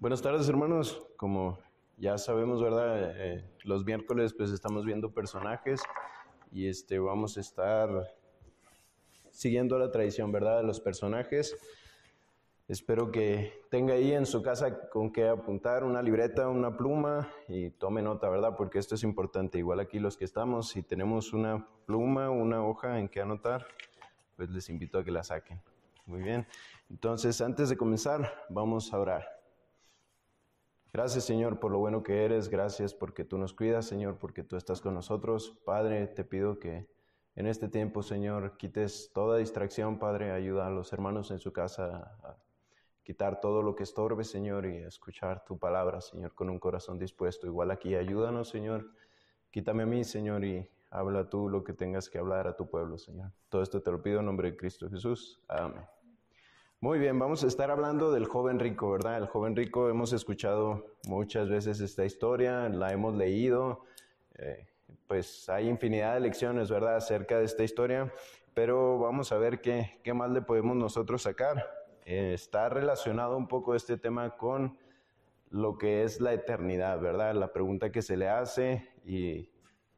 Buenas tardes, hermanos. Como ya sabemos, ¿verdad? Los miércoles pues estamos viendo personajes y vamos a estar siguiendo la tradición, ¿verdad? De los personajes. Espero que tenga ahí en su casa con qué apuntar, una libreta, una pluma y tome nota, ¿verdad? Porque esto es importante. Igual aquí los que estamos, si tenemos una pluma, una hoja en que anotar, pues les invito a que la saquen. Muy bien. Entonces, antes de comenzar, vamos a orar. Gracias, Señor, por lo bueno que eres. Gracias porque tú nos cuidas, Señor, porque tú estás con nosotros. Padre, te pido que en este tiempo, Señor, quites toda distracción, Padre. Ayuda a los hermanos en su casa a quitar todo lo que estorbe, Señor, y a escuchar tu palabra, Señor, con un corazón dispuesto. Igual aquí, ayúdanos, Señor. Quítame a mí, Señor, y habla tú lo que tengas que hablar a tu pueblo, Señor. Todo esto te lo pido en nombre de Cristo Jesús. Amén. Muy bien, vamos a estar hablando del joven rico, ¿verdad? El joven rico, hemos escuchado muchas veces esta historia, la hemos leído, pues hay infinidad de lecciones, ¿verdad?, acerca de esta historia, pero vamos a ver qué más le podemos nosotros sacar. Está relacionado un poco este tema con lo que es la eternidad, ¿verdad? La pregunta que se le hace y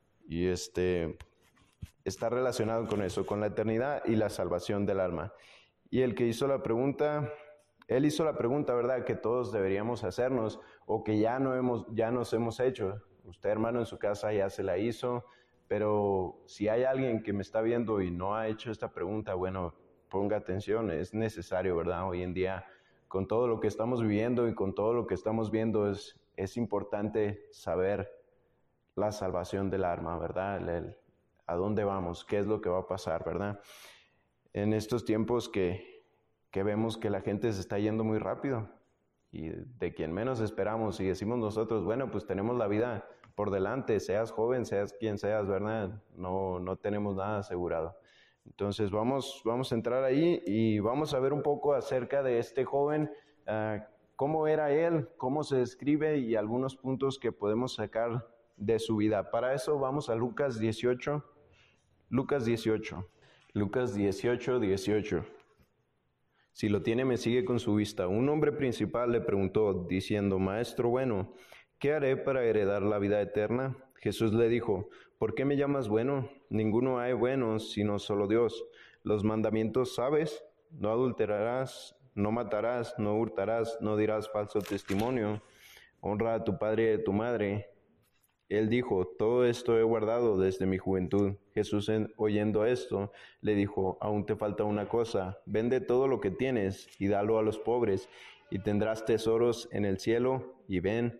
está relacionado con eso, con la eternidad y la salvación del alma. Y el que hizo la pregunta, él hizo la pregunta, ¿verdad?, que todos deberíamos hacernos o que ya nos hemos hecho. Usted, hermano, en su casa ya se la hizo, pero si hay alguien que me está viendo y no ha hecho esta pregunta, bueno, ponga atención, es necesario, ¿verdad? Hoy en día, con todo lo que estamos viviendo y con todo lo que estamos viendo, es importante saber la salvación del alma, ¿verdad? A dónde vamos, qué es lo que va a pasar, ¿verdad? En estos tiempos que vemos que la gente se está yendo muy rápido y de quien menos esperamos y decimos nosotros, bueno, pues tenemos la vida por delante, seas joven, seas quien seas, ¿verdad? No tenemos nada asegurado. Entonces vamos a entrar ahí y vamos a ver un poco acerca de este joven, cómo era él, cómo se describe y algunos puntos que podemos sacar de su vida. Para eso vamos a Lucas 18. Lucas 18. Lucas 18, 18. Si lo tiene, me sigue con su vista. Un hombre principal le preguntó, diciendo, Maestro bueno, ¿qué haré para heredar la vida eterna? Jesús le dijo, ¿por qué me llamas bueno? Ninguno hay bueno, sino solo Dios. Los mandamientos sabes, no adulterarás, no matarás, no hurtarás, no dirás falso testimonio, honra a tu padre y a tu madre. Él dijo, todo esto he guardado desde mi juventud. Jesús, oyendo esto, le dijo, aún te falta una cosa, vende todo lo que tienes y dalo a los pobres, y tendrás tesoros en el cielo, y ven,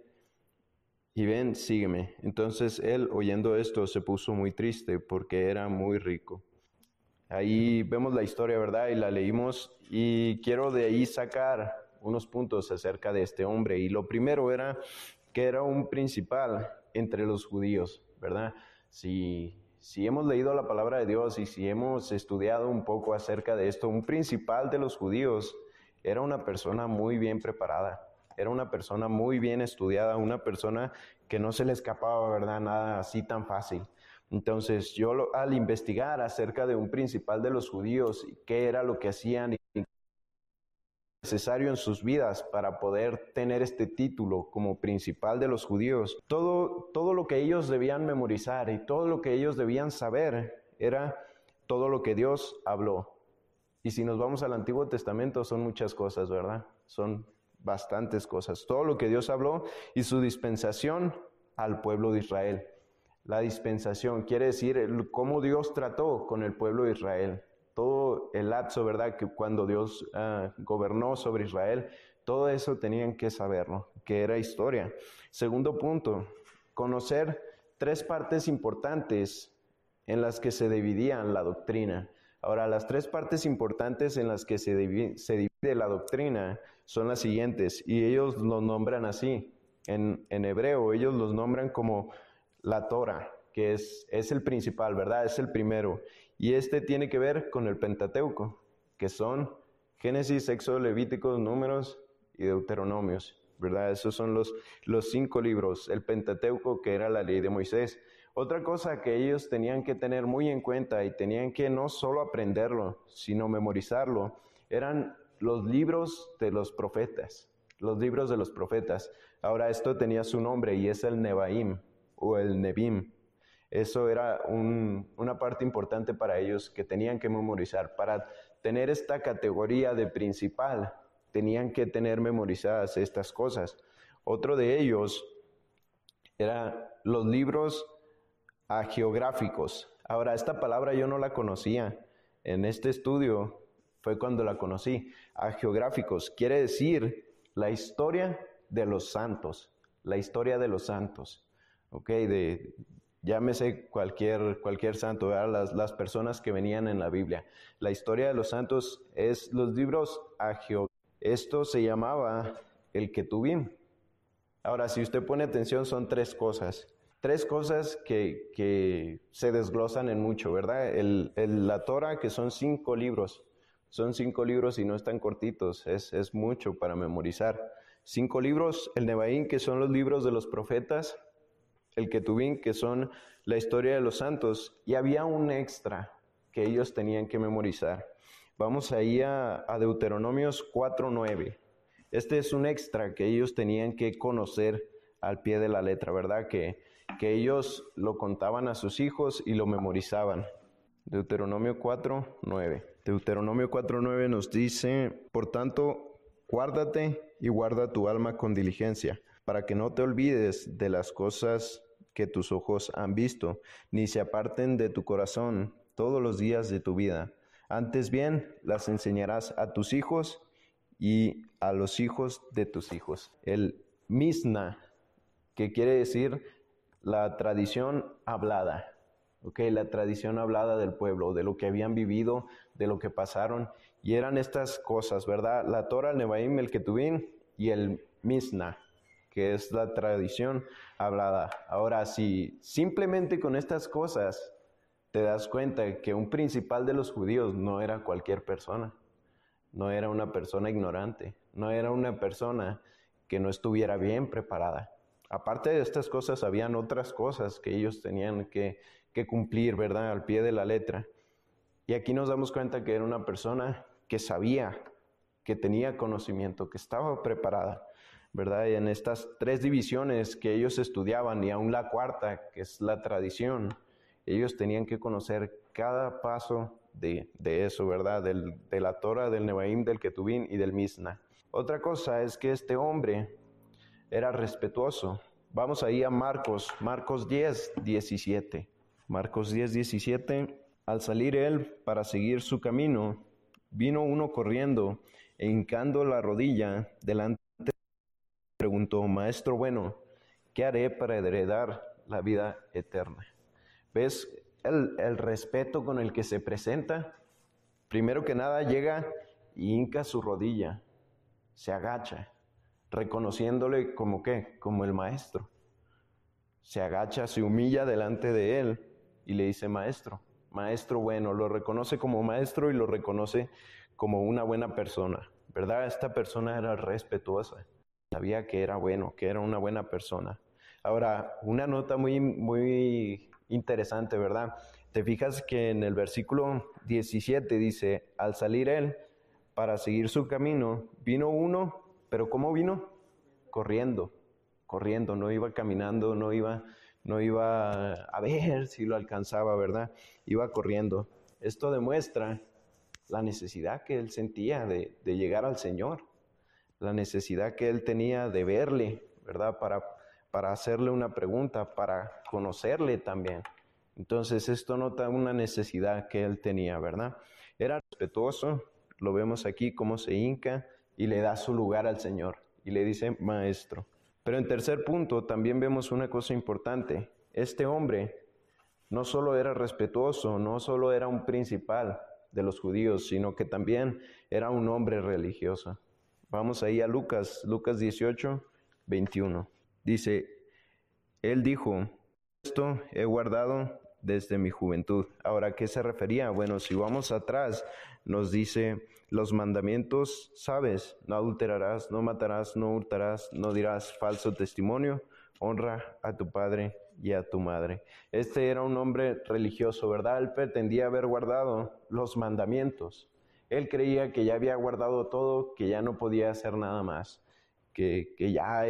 sígueme. Entonces él, oyendo esto, se puso muy triste, porque era muy rico. Ahí vemos la historia, ¿verdad? Y la leímos, y quiero de ahí sacar unos puntos acerca de este hombre. Y lo primero era que era un principal entre los judíos, ¿verdad? Si hemos leído la palabra de Dios y si hemos estudiado un poco acerca de esto, un principal de los judíos era una persona muy bien preparada, era una persona muy bien estudiada, una persona que no se le escapaba, ¿verdad?, nada así tan fácil. Entonces yo al investigar acerca de un principal de los judíos y qué era lo que hacían y necesario en sus vidas para poder tener este título como principal de los judíos, todo lo que ellos debían memorizar y todo lo que ellos debían saber era todo lo que Dios habló. Y si nos vamos al Antiguo Testamento son muchas cosas, ¿verdad? Son bastantes cosas. Todo lo que Dios habló y su dispensación al pueblo de Israel. La dispensación quiere decir cómo Dios trató con el pueblo de Israel. Todo el lapso, ¿verdad?, que cuando Dios gobernó sobre Israel, todo eso tenían que saberlo, que era historia. Segundo punto, conocer tres partes importantes en las que se dividían la doctrina. Ahora, las tres partes importantes en las que se divide la doctrina son las siguientes, y ellos los nombran así. En hebreo, ellos los nombran como la Torah, que es el principal, ¿verdad? Es el primero. Y tiene que ver con el Pentateuco, que son Génesis, Éxodo, Levíticos, Números y Deuteronomios, ¿verdad? Esos son los 5 libros. El Pentateuco, que era la ley de Moisés. Otra cosa que ellos tenían que tener muy en cuenta y tenían que no solo aprenderlo, sino memorizarlo, eran los libros de los profetas. los libros de los profetas. Ahora esto tenía su nombre y es el Nebaim o el Nebim. Eso era una parte importante para ellos que tenían que memorizar. Para tener esta categoría de principal, tenían que tener memorizadas estas cosas. Otro de ellos eran los libros hagiográficos. Ahora, esta palabra yo no la conocía. En este estudio fue cuando la conocí. Hagiográficos quiere decir la historia de los santos. La historia de los santos. ¿Ok? Llámese cualquier santo, las personas que venían en la Biblia. La historia de los santos es los libros hagiográficos. Esto se llamaba el Ketubim. Ahora, si usted pone atención, son tres cosas que se desglosan en mucho, ¿verdad? La Torah, que son 5 libros. Son 5 libros y no están cortitos, es mucho para memorizar. 5 libros, el Nebaim, que son los libros de los profetas, el Ketubim, que son la historia de los santos, y había un extra que ellos tenían que memorizar. Vamos ahí a Deuteronomios 4:9. Este es un extra que ellos tenían que conocer al pie de la letra, ¿verdad? Que ellos lo contaban a sus hijos y lo memorizaban. Deuteronomio 4:9. Deuteronomio 4:9 nos dice: por tanto, guárdate y guarda tu alma con diligencia, para que no te olvides de las cosas que tus ojos han visto, ni se aparten de tu corazón todos los días de tu vida. Antes bien, las enseñarás a tus hijos y a los hijos de tus hijos. El Misna, que quiere decir la tradición hablada, ¿okay? La tradición hablada del pueblo, de lo que habían vivido, de lo que pasaron, y eran estas cosas, ¿verdad? La Torah, el Nebaim, el Ketubim y el Misna, que es la tradición hablada. Ahora, si simplemente con estas cosas te das cuenta que un principal de los judíos no era cualquier persona, no era una persona ignorante, no era una persona que no estuviera bien preparada. Aparte de estas cosas, habían otras cosas que ellos tenían que cumplir, ¿verdad? Al pie de la letra. Y aquí nos damos cuenta que era una persona que sabía, que tenía conocimiento, que estaba preparada, ¿verdad? Y en estas 3 divisiones que ellos estudiaban, y aún la cuarta, que es la tradición, ellos tenían que conocer cada paso de eso, ¿verdad? De la Torah, del Nebaim, del Ketubim y del Misna. Otra cosa es que este hombre era respetuoso. Vamos ahí a Marcos 10:17. Marcos 10:17. Al salir él para seguir su camino, vino uno corriendo e hincando la rodilla delante de él, preguntó: Maestro bueno, ¿qué haré para heredar la vida eterna? ¿Ves el respeto con el que se presenta? Primero que nada llega y hinca su rodilla, se agacha, reconociéndole como ¿qué? Como el maestro. Se agacha, se humilla delante de él y le dice: maestro, maestro bueno. Lo reconoce como maestro y lo reconoce como una buena persona, ¿verdad? Esta persona era respetuosa, sabía que era bueno, que era una buena persona. Ahora, una nota muy interesante, ¿verdad? Te fijas que en el versículo 17 dice: al salir él para seguir su camino, vino uno, pero ¿cómo vino? Corriendo, no iba caminando, no iba a ver si lo alcanzaba, ¿verdad? Iba corriendo. Esto demuestra la necesidad que él sentía de llegar al Señor, la necesidad que él tenía de verle, ¿verdad? Para hacerle una pregunta, para conocerle también. Entonces esto nota una necesidad que él tenía, ¿verdad? Era respetuoso, lo vemos aquí cómo se hinca y le da su lugar al Señor y le dice: maestro. Pero en tercer punto también vemos una cosa importante. Este hombre no solo era respetuoso, no solo era un principal de los judíos, sino que también era un hombre religioso. Vamos ahí a Lucas 18:21. Dice: él dijo: esto he guardado desde mi juventud. Ahora, ¿a qué se refería? Bueno, si vamos atrás, nos dice los mandamientos, ¿sabes? No adulterarás, no matarás, no hurtarás, no dirás falso testimonio, honra a tu padre y a tu madre. Este era un hombre religioso, ¿verdad? Él pretendía haber guardado los mandamientos. Él creía que ya había guardado todo, que ya no podía hacer nada más. que ya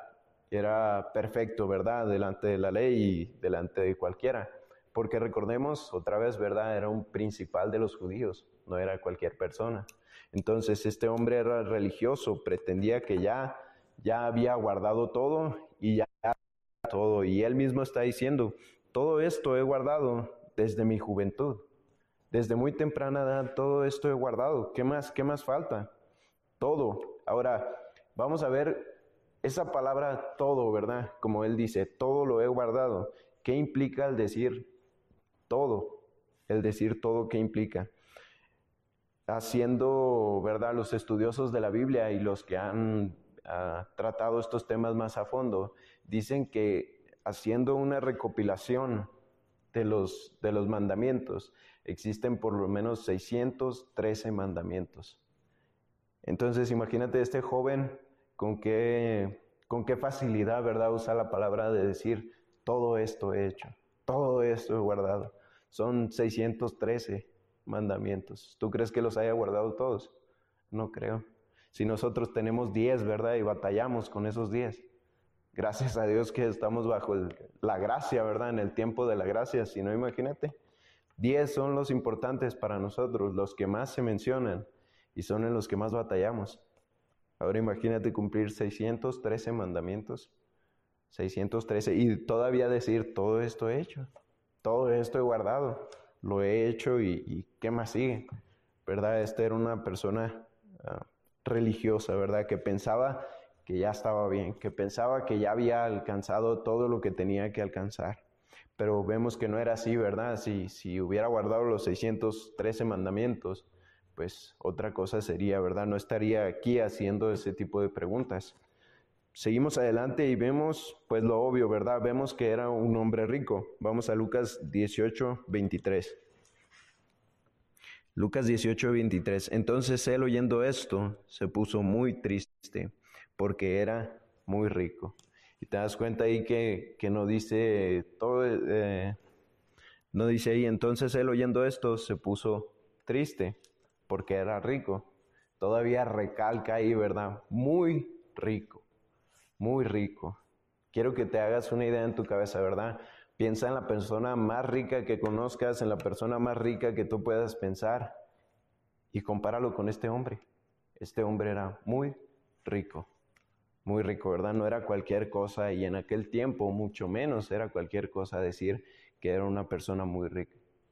era perfecto, ¿verdad? Delante de la ley y delante de cualquiera. Porque recordemos, otra vez, ¿verdad? Era un principal de los judíos, no era cualquier persona. Entonces este hombre era religioso, pretendía que ya había guardado todo y ya todo. Y él mismo está diciendo, todo esto he guardado desde mi juventud. Desde muy temprana edad todo esto he guardado. ¿Qué más falta? Todo. Ahora, vamos a ver esa palabra todo, ¿verdad? Como él dice, todo lo he guardado. ¿Qué implica el decir todo? El decir todo, ¿qué implica? Haciendo, ¿verdad? Los estudiosos de la Biblia y los que han tratado estos temas más a fondo, dicen que haciendo una recopilación de los mandamientos, existen por lo menos 613 mandamientos. Entonces, imagínate este joven con qué facilidad, ¿verdad? Usa la palabra de decir, todo esto he hecho, todo esto he guardado. Son 613 mandamientos. ¿Tú crees que los haya guardado todos? No creo. Si nosotros tenemos 10, ¿verdad? Y batallamos con esos 10. Gracias a Dios que estamos bajo la gracia, ¿verdad? En el tiempo de la gracia. Si no, imagínate. 10 son los importantes para nosotros, los que más se mencionan y son en los que más batallamos. Ahora imagínate cumplir 613 mandamientos. 613 y todavía decir, todo esto he hecho, todo esto he guardado, lo he hecho y ¿qué más sigue? ¿Verdad? Esta era una persona religiosa, ¿verdad? Que pensaba que ya estaba bien, que pensaba que ya había alcanzado todo lo que tenía que alcanzar. Pero vemos que no era así, ¿verdad? Si hubiera guardado los 613 mandamientos, pues otra cosa sería, ¿verdad? No estaría aquí haciendo ese tipo de preguntas. Seguimos adelante y vemos, pues lo obvio, ¿verdad? Vemos que era un hombre rico. Vamos a Lucas 18, 23. Lucas 18, 23. Entonces él, oyendo esto, se puso muy triste porque era muy rico. Y te das cuenta ahí que no dice todo, no dice ahí, entonces él, oyendo esto, se puso triste porque era rico. Todavía recalca ahí, ¿verdad? Muy rico. Muy rico. Quiero que te hagas una idea en tu cabeza, ¿verdad? Piensa en la persona más rica que conozcas, en la persona más rica que tú puedas pensar y compáralo con este hombre. Este hombre era muy rico, ¿verdad? No era cualquier cosa y en aquel tiempo mucho menos era cualquier cosa decir que era una persona muy rica.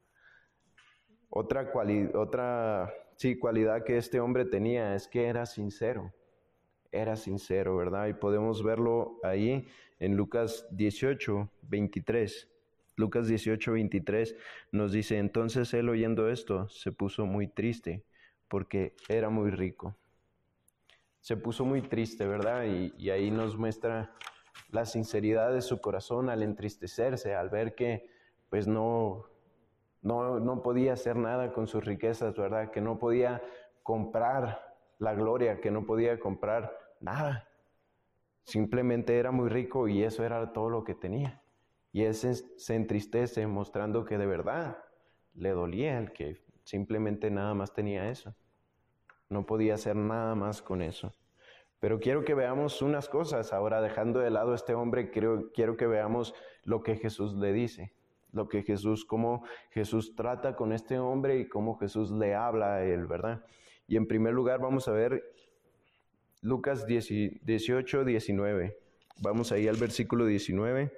Otra cualidad que este hombre tenía es que era sincero, ¿verdad? Y podemos verlo ahí en Lucas 18, 23. Lucas 18, 23 nos dice, entonces él oyendo esto se puso muy triste porque era muy rico. Se puso muy triste, ¿verdad? Y ahí nos muestra la sinceridad de su corazón al entristecerse, al ver que pues no podía hacer nada con sus riquezas, ¿verdad? Que no podía comprar la gloria, que no podía comprar nada. Simplemente era muy rico y eso era todo lo que tenía. Y él se entristece mostrando que de verdad le dolía el que simplemente nada más tenía eso. No podía hacer nada más con eso. Pero quiero que veamos unas cosas. Ahora, dejando de lado a este hombre, quiero que veamos lo que Jesús le dice. Cómo Jesús trata con este hombre y cómo Jesús le habla a él, ¿verdad? Y en primer lugar vamos a ver Lucas 18, 19. Vamos ahí al versículo 19.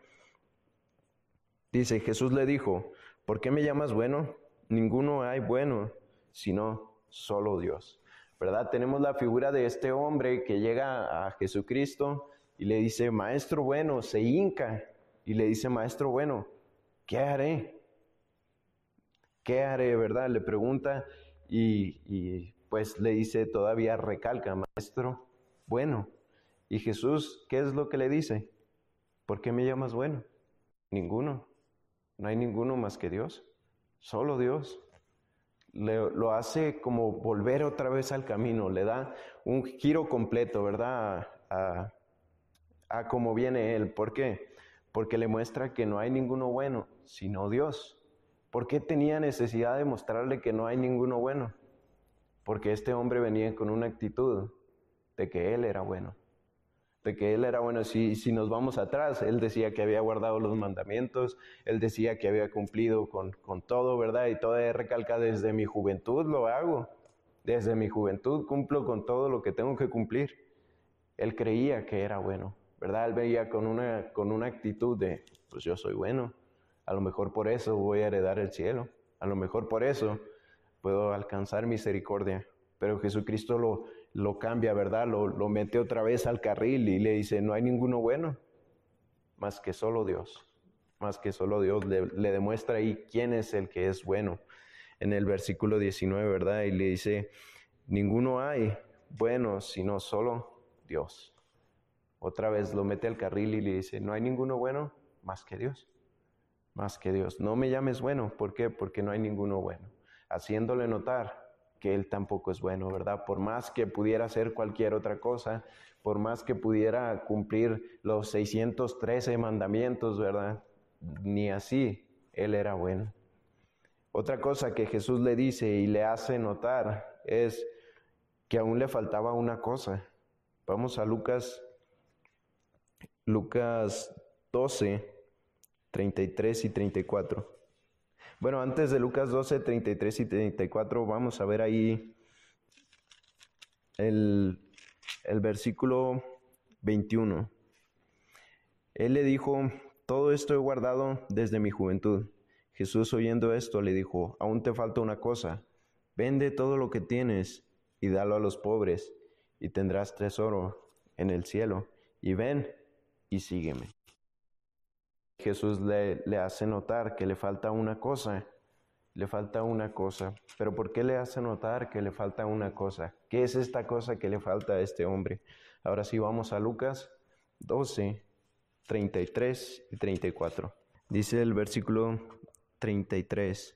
Dice, Jesús le dijo, ¿por qué me llamas bueno? Ninguno hay bueno, sino solo Dios. ¿Verdad? Tenemos la figura de este hombre que llega a Jesucristo y le dice, maestro bueno, se hinca y le dice, maestro bueno, ¿qué haré? ¿Qué haré, verdad? Le pregunta y pues le dice, todavía recalca, maestro bueno. Y Jesús, ¿qué es lo que le dice? ¿Por qué me llamas bueno? Ninguno. No hay ninguno más que Dios. Solo Dios. Lo hace como volver otra vez al camino. Le da un giro completo, ¿verdad? A cómo viene Él. ¿Por qué? Porque le muestra que no hay ninguno bueno, sino Dios. ¿Por qué tenía necesidad de mostrarle que no hay ninguno bueno? Porque este hombre venía con una actitud de que Él era bueno. de que Él era bueno. Si nos vamos atrás, Él decía que había guardado los mandamientos, Él decía que había cumplido con todo, ¿verdad? Y todavía recalca, desde mi juventud lo hago, desde mi juventud cumplo con todo lo que tengo que cumplir. Él creía que era bueno, ¿verdad? Él veía con una actitud de, pues yo soy bueno, a lo mejor por eso voy a heredar el cielo, a lo mejor por eso puedo alcanzar misericordia. Pero Jesucristo lo cambia, ¿verdad? Lo mete otra vez al carril y le dice, no hay ninguno bueno, más que solo Dios. Más que solo Dios. Le demuestra ahí quién es el que es bueno. En el versículo 19, ¿verdad? Y le dice, ninguno hay bueno sino solo Dios. Otra vez lo mete al carril y le dice, no hay ninguno bueno más que Dios. Más que Dios. No me llames bueno. ¿Por qué? Porque no hay ninguno bueno. Haciéndole notar que Él tampoco es bueno, ¿verdad? Por más que pudiera hacer cualquier otra cosa, por más que pudiera cumplir los 613 mandamientos, ¿verdad? Ni así Él era bueno. Otra cosa que Jesús le dice y le hace notar es que aún le faltaba una cosa. Vamos a Lucas 12, 33 y 34. Bueno, antes de Lucas 12, 33 y 34, vamos a ver ahí el versículo 21. Él le dijo, todo esto he guardado desde mi juventud. Jesús, oyendo esto, le dijo, aún te falta una cosa. Vende todo lo que tienes y dalo a los pobres, y tendrás tesoro en el cielo. Y ven y sígueme. Jesús le hace notar que le falta una cosa. Le falta una cosa. ¿Pero por qué le hace notar que le falta una cosa? ¿Qué es esta cosa que le falta a este hombre? Ahora sí, vamos a Lucas 12, 33 y 34. Dice el versículo 33.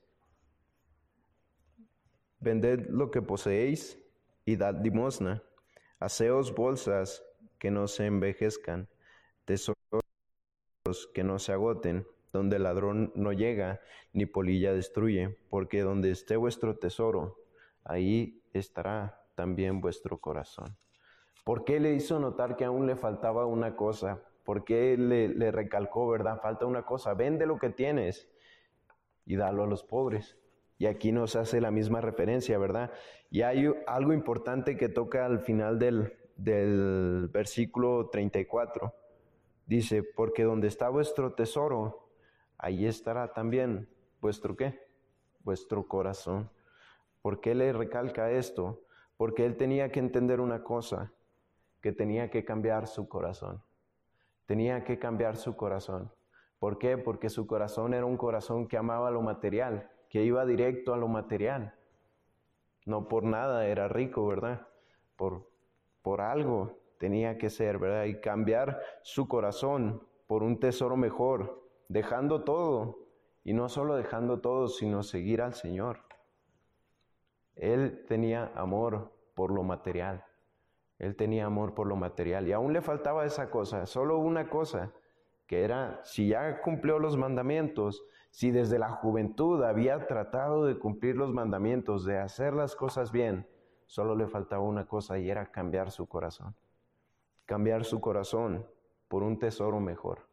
Vended lo que poseéis y dad limosna. Haceos bolsas que no se envejezcan, tesoros que no se agoten, donde el ladrón no llega, ni polilla destruye, porque donde esté vuestro tesoro, ahí estará también vuestro corazón. ¿Por qué le hizo notar que aún le faltaba una cosa? ¿Por qué le recalcó, verdad? Falta una cosa, vende lo que tienes y dalo a los pobres. Y aquí nos hace la misma referencia, ¿verdad? Y hay algo importante que toca al final del versículo 34. Dice, porque donde está vuestro tesoro, ahí estará también vuestro ¿qué? Vuestro corazón. ¿Por qué le recalca esto? Porque él tenía que entender una cosa, que tenía que cambiar su corazón. Tenía que cambiar su corazón. ¿Por qué? Porque su corazón era un corazón que amaba lo material, que iba directo a lo material. No por nada era rico, ¿verdad? Por algo tenía que ser, ¿verdad? Y cambiar su corazón por un tesoro mejor, dejando todo. Y no solo dejando todo, sino seguir al Señor. Él tenía amor por lo material. Él tenía amor por lo material. Y aún le faltaba esa cosa, solo una cosa, que era, si ya cumplió los mandamientos, si desde la juventud había tratado de cumplir los mandamientos, de hacer las cosas bien, solo le faltaba una cosa y era cambiar su corazón. Cambiar su corazón por un tesoro mejor.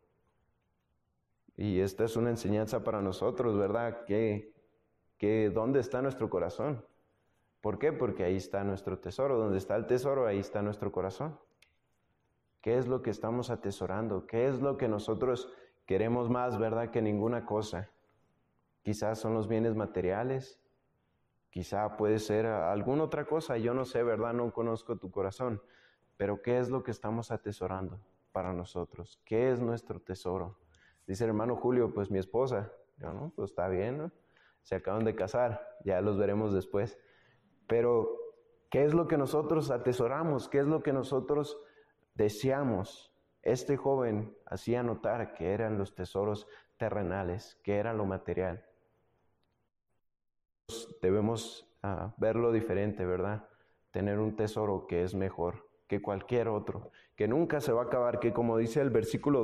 Y esta es una enseñanza para nosotros, ¿verdad? Que ¿dónde está nuestro corazón? ¿Por qué? Porque ahí está nuestro tesoro. Donde está el tesoro, ahí está nuestro corazón. ¿Qué es lo que estamos atesorando? ¿Qué es lo que nosotros queremos más, verdad, que ninguna cosa? Quizás son los bienes materiales. Quizá puede ser alguna otra cosa. Yo no sé, ¿verdad? No conozco tu corazón. Pero ¿qué es lo que estamos atesorando para nosotros? ¿Qué es nuestro tesoro? Dice el hermano Julio, pues mi esposa. Yo, no, pues está bien, ¿no? Se acaban de casar. Ya los veremos después. Pero, ¿qué es lo que nosotros atesoramos? ¿Qué es lo que nosotros deseamos? Este joven hacía notar que eran los tesoros terrenales, que era lo material. Debemos verlo diferente, ¿verdad? Tener un tesoro que es mejor que cualquier otro, que nunca se va a acabar, que como dice el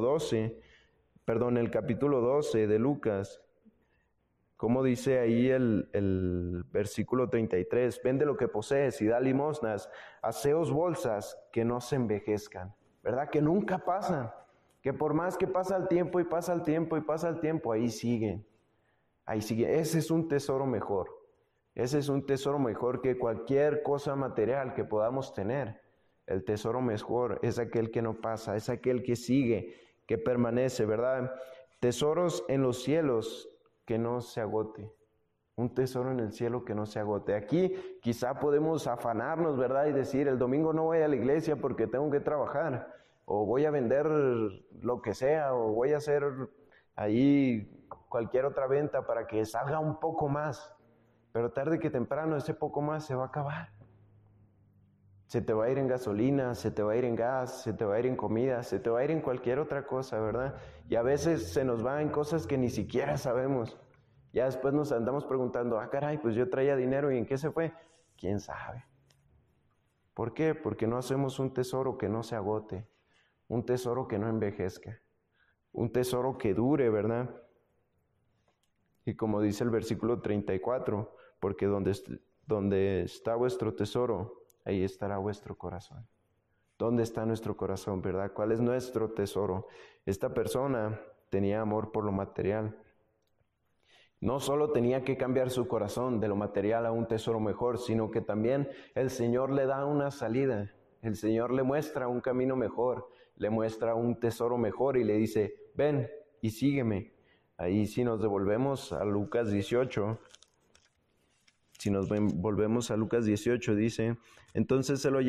el capítulo 12 de Lucas, como dice ahí el versículo 33, vende lo que posees y da limosnas, haceos bolsas que no se envejezcan. ¿verdad? Que nunca pasan, que por más que pasa el tiempo y pasa el tiempo y pasa el tiempo, ahí siguen. Ahí sigue. Ese es un tesoro mejor. Ese es un tesoro mejor que cualquier cosa material que podamos tener. El tesoro mejor es aquel que no pasa, es aquel que sigue, que permanece, ¿verdad? Tesoros en los cielos que no se agote. Un tesoro en el cielo que no se agote. Aquí quizá podemos afanarnos, ¿verdad? Y decir, el domingo no voy a la iglesia porque tengo que trabajar, o voy a vender lo que sea, o voy a hacer ahí cualquier otra venta para que salga un poco más. Pero tarde que temprano ese poco más se va a acabar. Se te va a ir en gasolina, se te va a ir en gas, se te va a ir en comida, se te va a ir en cualquier otra cosa, ¿verdad? Y a veces se nos va en cosas que ni siquiera sabemos. Ya después nos andamos preguntando, caray, pues yo traía dinero y ¿en qué se fue? ¿Quién sabe? ¿Por qué? Porque no hacemos un tesoro que no se agote, un tesoro que no envejezca, un tesoro que dure, ¿verdad? Y como dice el versículo 34, porque donde está vuestro tesoro, ahí estará vuestro corazón. ¿Dónde está nuestro corazón, verdad? ¿Cuál es nuestro tesoro? Esta persona tenía amor por lo material. No solo tenía que cambiar su corazón de lo material a un tesoro mejor, sino que también el Señor le da una salida. El Señor le muestra un camino mejor, le muestra un tesoro mejor y le dice, ven y sígueme. Ahí si nos devolvemos a Lucas 18, volvemos a Lucas 18, dice, entonces él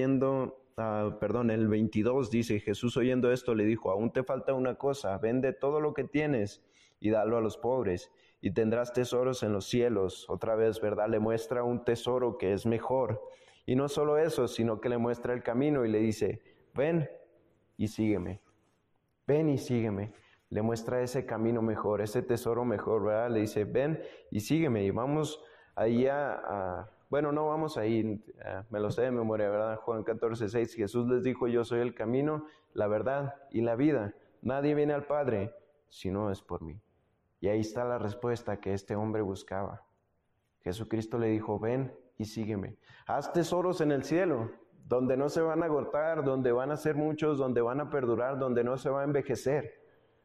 el 22 dice, Jesús oyendo esto le dijo, aún te falta una cosa, vende todo lo que tienes y dalo a los pobres y tendrás tesoros en los cielos. Otra vez, ¿verdad? Le muestra un tesoro que es mejor. Y no solo eso, sino que le muestra el camino y le dice, ven y sígueme, ven y sígueme. Le muestra ese camino mejor, ese tesoro mejor, ¿verdad? Le dice, ven y sígueme. Y vamos ahí bueno, no vamos ahí, me lo sé de memoria, ¿verdad? Juan 14:6, Jesús les dijo, yo soy el camino, la verdad y la vida. Nadie viene al Padre si no es por mí. Y ahí está la respuesta que este hombre buscaba. Jesucristo le dijo, ven y sígueme. Haz tesoros en el cielo, donde no se van a agotar, donde van a ser muchos, donde van a perdurar, donde no se va a envejecer.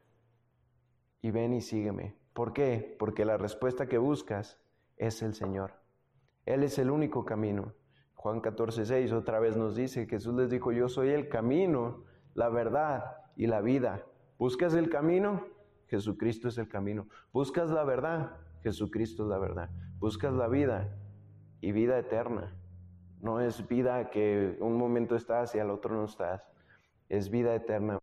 Y ven y sígueme. ¿Por qué? Porque la respuesta que buscas es el Señor. Él es el único camino. Juan 14:6 otra vez nos dice, Jesús les dijo, yo soy el camino, la verdad y la vida. ¿Buscas el camino? Jesucristo es el camino. ¿Buscas la verdad? Jesucristo es la verdad. ¿Buscas la vida? Y vida eterna. No es vida que un momento estás y al otro no estás. Es vida eterna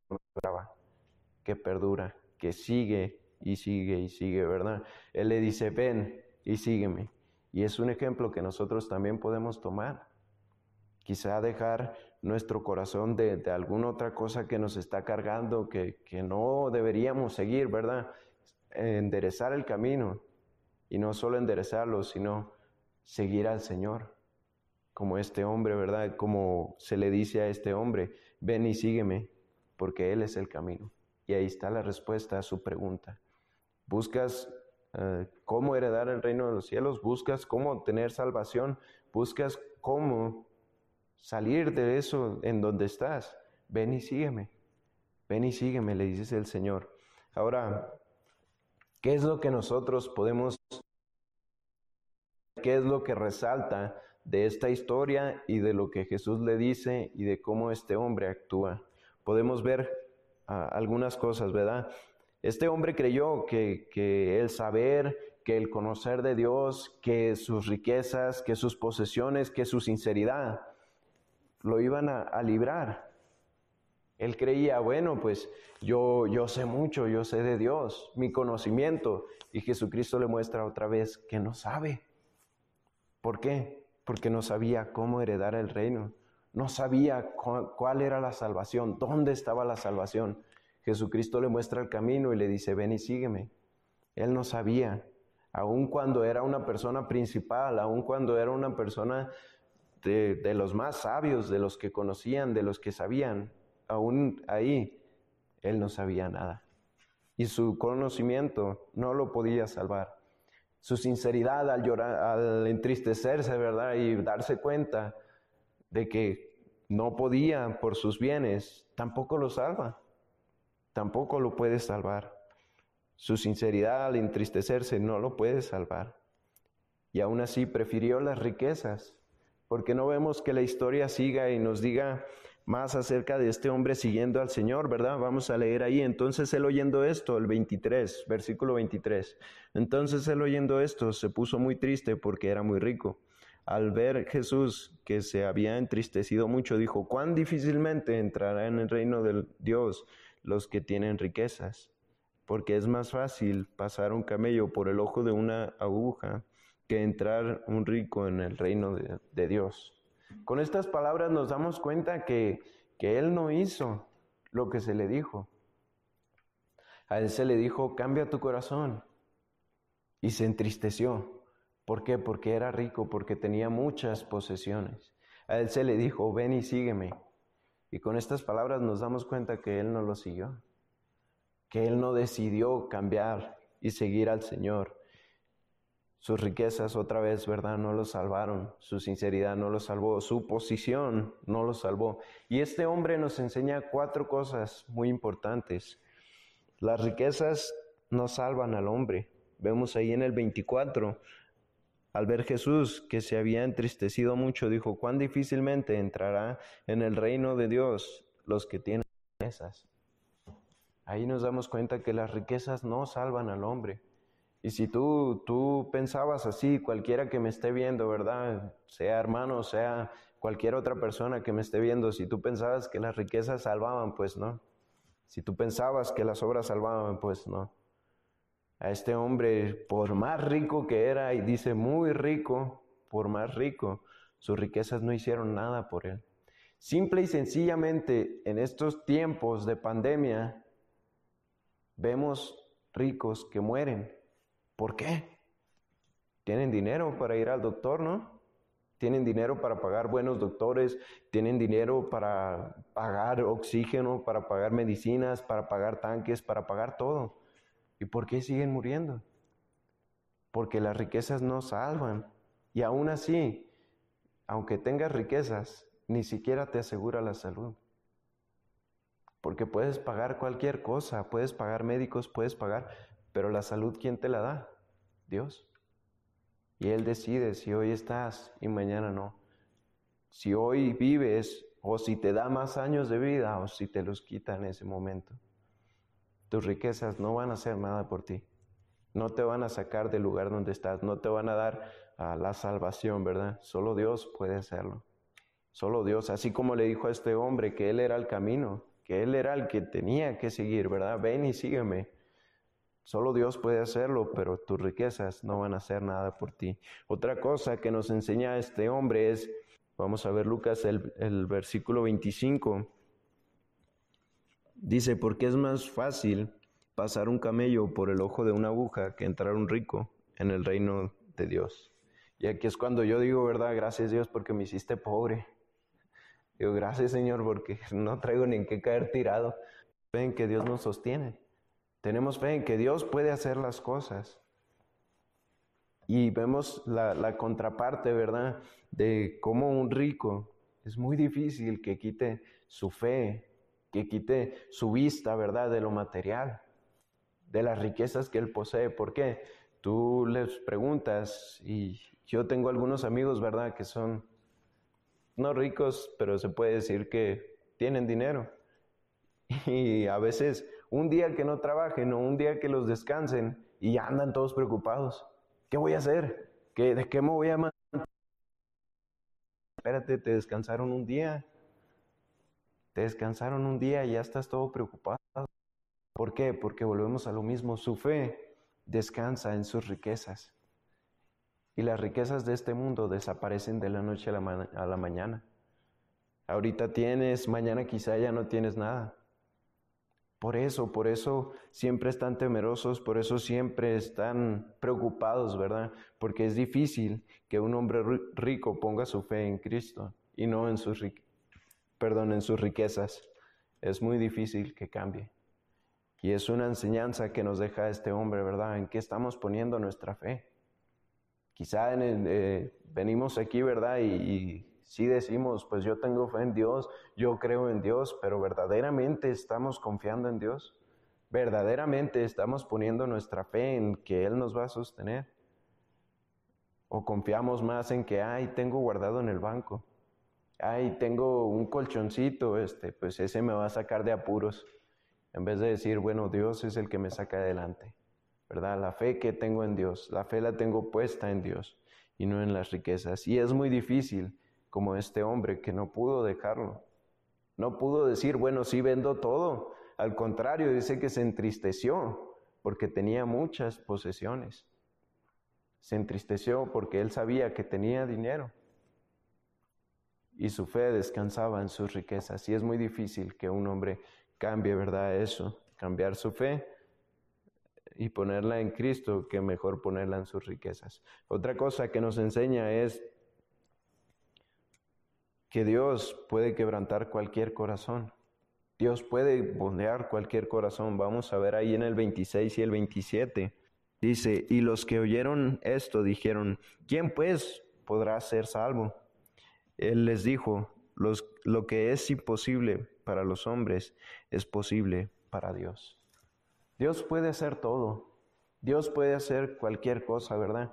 que perdura, que sigue y sigue y sigue, ¿verdad? Él le dice, ven y sígueme. Y es un ejemplo que nosotros también podemos tomar. Quizá dejar nuestro corazón de alguna otra cosa que nos está cargando, que no deberíamos seguir, ¿verdad? Enderezar el camino. Y no solo enderezarlo, sino seguir al Señor. Como este hombre, ¿verdad? Como se le dice a este hombre, ven y sígueme, porque Él es el camino. Y ahí está la respuesta a su pregunta. ¿Buscas cómo heredar el reino de los cielos? ¿Buscas cómo tener salvación? ¿Buscas cómo salir de eso en donde estás? Ven y sígueme. Ven y sígueme, le dice el Señor. Ahora, ¿qué es lo que nosotros podemos, qué es lo que resalta de esta historia y de lo que Jesús le dice y de cómo este hombre actúa? Podemos ver algunas cosas, ¿verdad? Este hombre creyó que el saber, que el conocer de Dios, que sus riquezas, que sus posesiones, que su sinceridad lo iban a librar. Él creía, bueno, pues yo sé mucho, yo sé de Dios, mi conocimiento. Y Jesucristo le muestra otra vez que no sabe. ¿Por qué? Porque no sabía cómo heredar el reino. No sabía cuál era la salvación, dónde estaba la salvación. Jesucristo le muestra el camino y le dice, ven y sígueme. Él no sabía, aun cuando era una persona principal, aun cuando era una persona de los más sabios, de los que conocían, de los que sabían, aún ahí, él no sabía nada. Y su conocimiento no lo podía salvar. Su sinceridad al llorar, al entristecerse, ¿verdad? Y darse cuenta de que no podía por sus bienes, tampoco lo salva, tampoco lo puede salvar. Su sinceridad al entristecerse no lo puede salvar. Y aún así prefirió las riquezas, porque no vemos que la historia siga y nos diga más acerca de este hombre siguiendo al Señor, ¿verdad? Vamos a leer ahí. Entonces él oyendo esto, el 23, versículo 23. Entonces él oyendo esto se puso muy triste porque era muy rico. Al ver Jesús que se había entristecido mucho, dijo, cuán difícilmente entrará en el reino de Dios los que tienen riquezas, porque es más fácil pasar un camello por el ojo de una aguja que entrar un rico en el reino de Dios. Con estas palabras nos damos cuenta que él no hizo lo que se le dijo. A él se le dijo, cambia tu corazón. Y se entristeció. ¿Por qué? Porque era rico, porque tenía muchas posesiones. A él se le dijo, ven y sígueme. Y con estas palabras nos damos cuenta que él no lo siguió, que él no decidió cambiar y seguir al Señor. Sus riquezas otra vez, ¿verdad? No lo salvaron. Su sinceridad no lo salvó. Su posición no lo salvó. Y este hombre nos enseña 4 cosas muy importantes. Las riquezas no salvan al hombre. Vemos ahí en el 24, al ver Jesús que se había entristecido mucho, dijo, cuán difícilmente entrará en el reino de Dios los que tienen riquezas. Ahí nos damos cuenta que las riquezas no salvan al hombre. Y si tú pensabas así, cualquiera que me esté viendo, ¿verdad? Sea hermano, sea cualquier otra persona que me esté viendo, si tú pensabas que las riquezas salvaban, pues no. Si tú pensabas que las obras salvaban, pues no. A este hombre, por más rico que era, y dice muy rico, por más rico, sus riquezas no hicieron nada por él. Simple y sencillamente, en estos tiempos de pandemia, vemos ricos que mueren. ¿Por qué? Tienen dinero para ir al doctor, ¿no? Tienen dinero para pagar buenos doctores, tienen dinero para pagar oxígeno, para pagar medicinas, para pagar tanques, para pagar todo. ¿Y por qué siguen muriendo? Porque las riquezas no salvan. Y aún así, aunque tengas riquezas, ni siquiera te asegura la salud. Porque puedes pagar cualquier cosa, puedes pagar médicos, puedes pagar, pero la salud, ¿quién te la da? Dios. Y Él decide si hoy estás y mañana no. Si hoy vives o si te da más años de vida o si te los quita en ese momento. Tus riquezas no van a hacer nada por ti. No te van a sacar del lugar donde estás. No te van a dar la salvación, ¿verdad? Solo Dios puede hacerlo. Solo Dios. Así como le dijo a este hombre que Él era el camino, que Él era el que tenía que seguir, ¿verdad? Ven y sígueme. Solo Dios puede hacerlo, pero tus riquezas no van a hacer nada por ti. Otra cosa que nos enseña este hombre es, vamos a ver Lucas, el versículo 25. Dice, porque es más fácil pasar un camello por el ojo de una aguja que entrar un rico en el reino de Dios. Y aquí es cuando yo digo, ¿verdad? Gracias Dios porque me hiciste pobre. Digo, gracias Señor porque no traigo ni en qué caer tirado. Ven que Dios nos sostiene. Tenemos fe en que Dios puede hacer las cosas. Y vemos la contraparte, ¿verdad? De cómo un rico es muy difícil que quite su fe, que quite su vista, ¿verdad? De lo material, de las riquezas que él posee. ¿Por qué? Tú les preguntas, y yo tengo algunos amigos, ¿verdad? Que son no ricos, pero se puede decir que tienen dinero. Y a veces un día que no trabajen o un día que los descansen y ya andan todos preocupados. ¿Qué voy a hacer? ¿De qué me voy a mantener? Espérate, te descansaron un día. Te descansaron un día y ya estás todo preocupado. ¿Por qué? Porque volvemos a lo mismo. Su fe descansa en sus riquezas. Y las riquezas de este mundo desaparecen de la noche a la mañana. Ahorita tienes, mañana quizá ya no tienes nada. Por eso siempre están temerosos, por eso siempre están preocupados, ¿verdad? Porque es difícil que un hombre rico ponga su fe en Cristo y no en sus riquezas. Es muy difícil que cambie. Y es una enseñanza que nos deja este hombre, ¿verdad? ¿En qué estamos poniendo nuestra fe? Quizá venimos aquí, ¿verdad? Y sí decimos, pues yo tengo fe en Dios, yo creo en Dios, pero ¿verdaderamente estamos confiando en Dios? ¿Verdaderamente estamos poniendo nuestra fe en que Él nos va a sostener? ¿O confiamos más en que, ay, tengo guardado en el banco? Ay, tengo un colchoncito, pues ese me va a sacar de apuros. En vez de decir, bueno, Dios es el que me saca adelante, ¿verdad? La fe que tengo en Dios, la fe la tengo puesta en Dios y no en las riquezas. Y es muy difícil, como este hombre que no pudo dejarlo. No pudo decir, bueno, sí vendo todo. Al contrario, dice que se entristeció porque tenía muchas posesiones. Se entristeció porque él sabía que tenía dinero y su fe descansaba en sus riquezas. Y es muy difícil que un hombre cambie, ¿verdad? Eso, cambiar su fe y ponerla en Cristo, que mejor ponerla en sus riquezas. Otra cosa que nos enseña es que Dios puede quebrantar cualquier corazón. Dios puede moldear cualquier corazón. Vamos a ver ahí en el 26 y el 27. Dice, y los que oyeron esto dijeron, ¿quién pues podrá ser salvo? Él les dijo, lo que es imposible para los hombres es posible para Dios. Dios puede hacer todo. Dios puede hacer cualquier cosa, ¿verdad?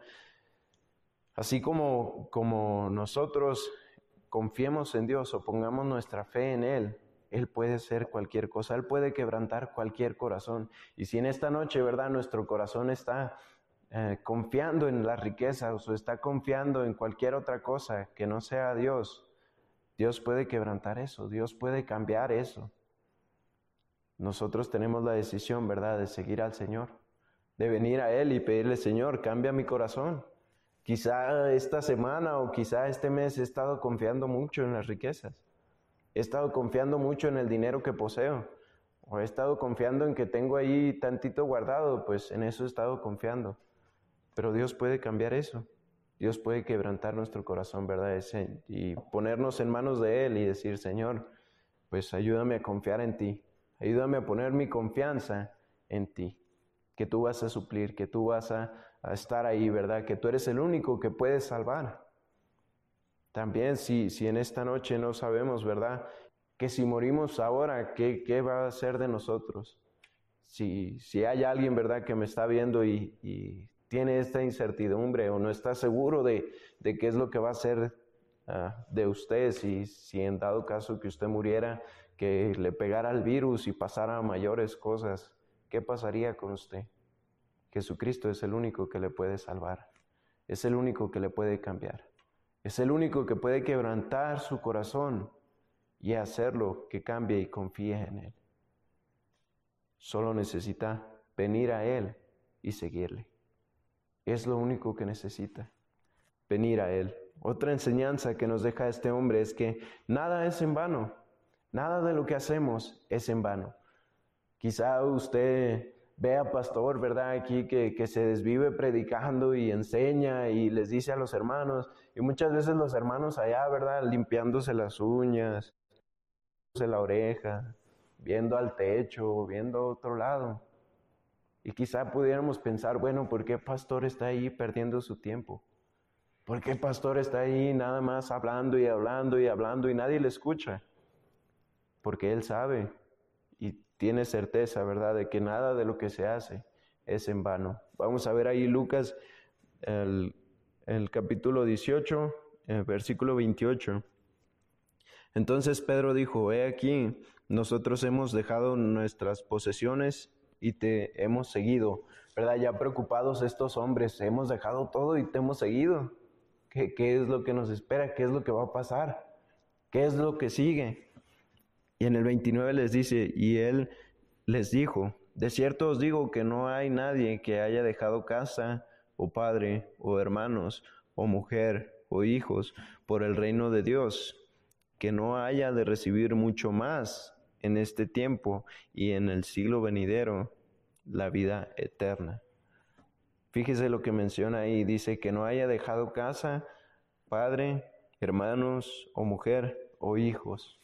Así como nosotros confiemos en Dios o pongamos nuestra fe en Él, Él puede hacer cualquier cosa. Él puede quebrantar cualquier corazón. Y si en esta noche, ¿verdad?, nuestro corazón está confiando en las riquezas o está confiando en cualquier otra cosa que no sea Dios, Dios puede quebrantar eso, Dios puede cambiar eso. Nosotros tenemos la decisión, ¿verdad?, de seguir al Señor, de venir a Él y pedirle, Señor, cambia mi corazón. Quizá esta semana o quizá este mes he estado confiando mucho en las riquezas. He estado confiando mucho en el dinero que poseo. O he estado confiando en que tengo ahí tantito guardado, pues en eso he estado confiando. Pero Dios puede cambiar eso. Dios puede quebrantar nuestro corazón, ¿verdad? Y ponernos en manos de Él y decir, Señor, pues ayúdame a confiar en ti. Ayúdame a poner mi confianza en ti. Que tú vas a suplir, que tú vas a estar ahí, ¿verdad? Que tú eres el único que puedes salvar. También si en esta noche no sabemos, ¿verdad?, que si morimos ahora, ¿qué va a ser de nosotros? Si hay alguien, ¿verdad?, que me está viendo y tiene esta incertidumbre o no está seguro de qué es lo que va a ser de usted, si en dado caso que usted muriera, que le pegara el virus y pasara a mayores cosas, ¿qué pasaría con usted? Jesucristo es el único que le puede salvar, es el único que le puede cambiar, es el único que puede quebrantar su corazón y hacerlo que cambie y confíe en Él. Solo necesita venir a Él y seguirle. Es lo único que necesita, venir a Él. Otra enseñanza que nos deja este hombre es que nada es en vano, nada de lo que hacemos es en vano. Quizá usted vea pastor, ¿verdad?, aquí que se desvive predicando y enseña y les dice a los hermanos, y muchas veces los hermanos allá, ¿verdad?, limpiándose las uñas, la oreja, viendo al techo, viendo a otro lado. Y quizá pudiéramos pensar, bueno, ¿por qué pastor está ahí perdiendo su tiempo? ¿Por qué pastor está ahí nada más hablando y hablando y hablando y nadie le escucha? Porque él sabe y tiene certeza, ¿verdad?, de que nada de lo que se hace es en vano. Vamos a ver ahí Lucas, el capítulo 18, versículo 28. Entonces Pedro dijo, he aquí, nosotros hemos dejado nuestras posesiones y te hemos seguido, ¿verdad? Ya preocupados estos hombres, hemos dejado todo y te hemos seguido. ¿Qué es lo que nos espera? ¿Qué es lo que va a pasar? ¿Qué es lo que sigue? Y en el 29 les dice, y él les dijo, de cierto os digo que no hay nadie que haya dejado casa, o padre, o hermanos, o mujer, o hijos, por el reino de Dios, que no haya de recibir mucho más en este tiempo y en el siglo venidero, la vida eterna. Fíjese lo que menciona ahí, dice que no haya dejado casa, padre, hermanos, o mujer, o hijos.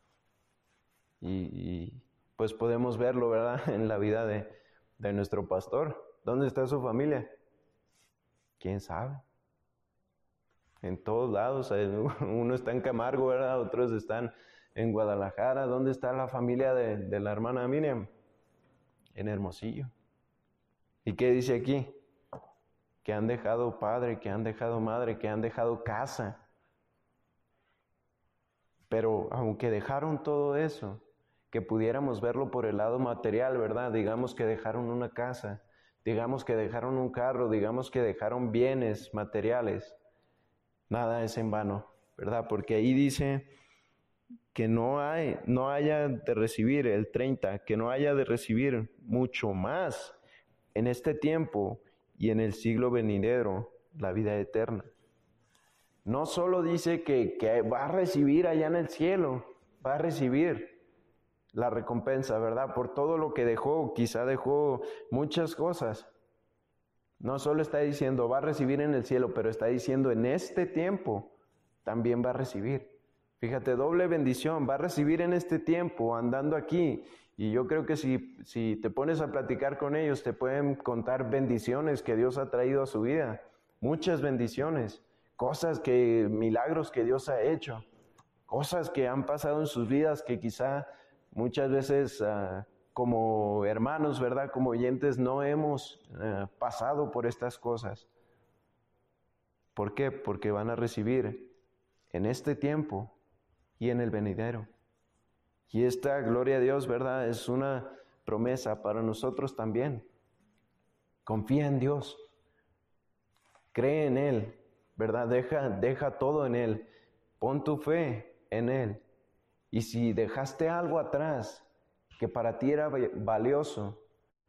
Y pues podemos verlo, ¿verdad?, en la vida de nuestro pastor. ¿Dónde está su familia? ¿Quién sabe? En todos lados. Uno está en Camargo, ¿verdad? Otros están en Guadalajara. ¿Dónde está la familia de la hermana Miriam? En Hermosillo. ¿Y qué dice aquí? Que han dejado padre, que han dejado madre, que han dejado casa. Pero aunque dejaron todo eso, que pudiéramos verlo por el lado material, ¿verdad? Digamos que dejaron una casa, digamos que dejaron un carro, digamos que dejaron bienes materiales. Nada es en vano, ¿verdad? Porque ahí dice que no haya de recibir el 30, que no haya de recibir mucho más en este tiempo y en el siglo venidero, la vida eterna. No solo dice que va a recibir allá en el cielo, va a recibir la recompensa, ¿verdad? Por todo lo que dejó, quizá dejó muchas cosas. No solo está diciendo va a recibir en el cielo, pero está diciendo en este tiempo también va a recibir. Fíjate, doble bendición, va a recibir en este tiempo andando aquí. Y yo creo que si te pones a platicar con ellos, te pueden contar bendiciones que Dios ha traído a su vida. Muchas bendiciones, milagros que Dios ha hecho, cosas que han pasado en sus vidas que quizá muchas veces como hermanos, ¿verdad? Como oyentes no hemos pasado por estas cosas. ¿Por qué? Porque van a recibir en este tiempo y en el venidero. Y esta, gloria a Dios, ¿verdad? Es una promesa para nosotros también. Confía en Dios. Cree en Él, ¿verdad? Deja todo en Él. Pon tu fe en Él. Y si dejaste algo atrás que para ti era valioso,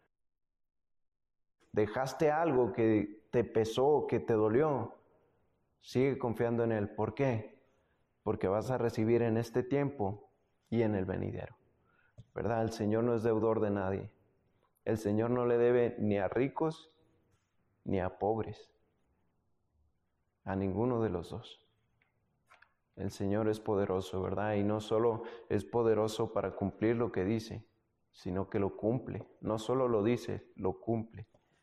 dejaste algo que te pesó, que te dolió, sigue confiando en Él. ¿Por qué? Porque vas a recibir en este tiempo y en el venidero, ¿verdad? El Señor no es deudor de nadie. El Señor no le debe ni a ricos ni a pobres, a ninguno de los dos. El Señor es poderoso, ¿verdad? Y no solo es poderoso para cumplir lo que dice, sino que lo cumple. No solo lo dice, lo cumple.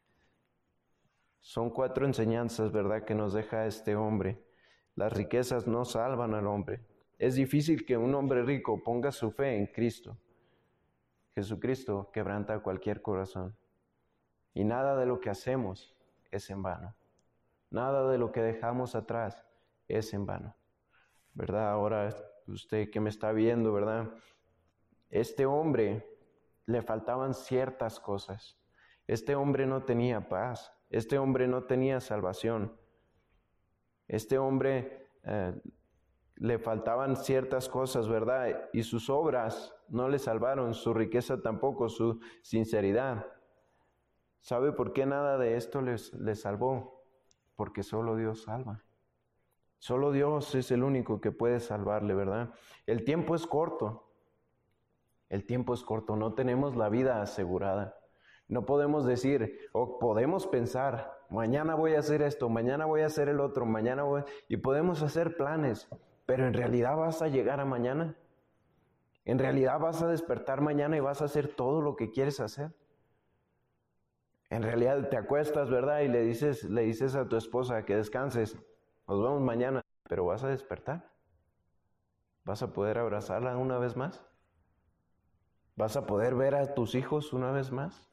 Son 4 enseñanzas, ¿verdad?, que nos deja este hombre. Las riquezas no salvan al hombre. Es difícil que un hombre rico ponga su fe en Cristo. Jesucristo quebranta cualquier corazón. Y nada de lo que hacemos es en vano. Nada de lo que dejamos atrás es en vano, ¿verdad? Ahora usted que me está viendo, ¿verdad? Este hombre le faltaban ciertas cosas. Este hombre no tenía paz. Este hombre no tenía salvación. Este hombre le faltaban ciertas cosas, ¿verdad? Y sus obras no le salvaron, su riqueza tampoco, su sinceridad. ¿Sabe por qué nada de esto les salvó? Porque solo Dios salva. Solo Dios es el único que puede salvarle, ¿verdad? El tiempo es corto. El tiempo es corto, no tenemos la vida asegurada. No podemos decir, o podemos pensar, mañana voy a hacer esto, mañana voy a hacer el otro, y podemos hacer planes, pero ¿en realidad vas a llegar a mañana? ¿En realidad vas a despertar mañana y vas a hacer todo lo que quieres hacer? En realidad te acuestas, ¿verdad? Y le dices a tu esposa que descanses, nos vemos mañana, pero ¿vas a despertar? ¿Vas a poder abrazarla una vez más? ¿Vas a poder ver a tus hijos una vez más?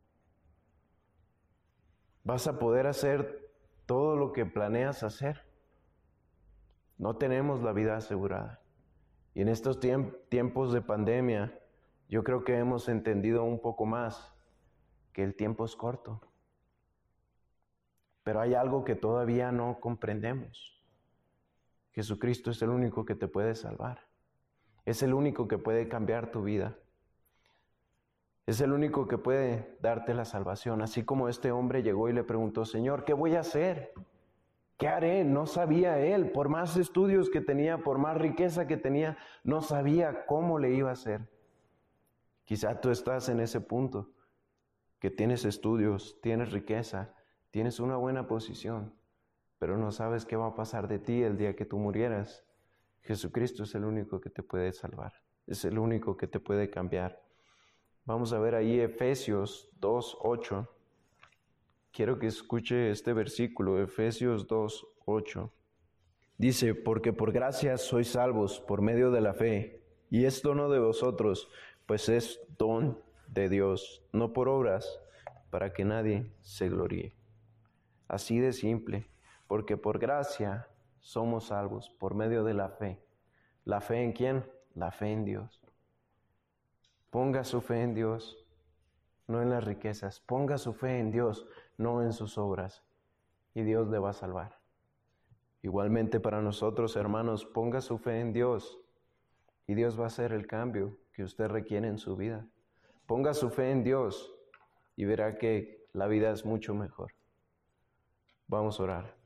¿Vas a poder hacer todo lo que planeas hacer? No tenemos la vida asegurada. Y en estos tiempos de pandemia, yo creo que hemos entendido un poco más que el tiempo es corto. Pero hay algo que todavía no comprendemos. Jesucristo es el único que te puede salvar. Es el único que puede cambiar tu vida. Es el único que puede darte la salvación. Así como este hombre llegó y le preguntó, Señor, ¿qué voy a hacer? ¿Qué haré? No sabía él. Por más estudios que tenía, por más riqueza que tenía, no sabía cómo le iba a hacer. Quizá tú estás en ese punto, que tienes estudios, tienes riqueza, tienes una buena posición, pero no sabes qué va a pasar de ti el día que tú murieras. Jesucristo es el único que te puede salvar. Es el único que te puede cambiar. Vamos a ver ahí Efesios 2:8. Quiero que escuche este versículo, Efesios 2:8. Dice, porque por gracia sois salvos por medio de la fe, y esto no de vosotros, pues es don de Dios, no por obras, para que nadie se gloríe. Así de simple, porque por gracia somos salvos por medio de la fe. ¿La fe en quién? La fe en Dios. Ponga su fe en Dios, no en las riquezas. Ponga su fe en Dios, no en sus obras, y Dios le va a salvar. Igualmente para nosotros, hermanos, ponga su fe en Dios y Dios va a hacer el cambio que usted requiere en su vida. Ponga su fe en Dios y verá que la vida es mucho mejor. Vamos a orar.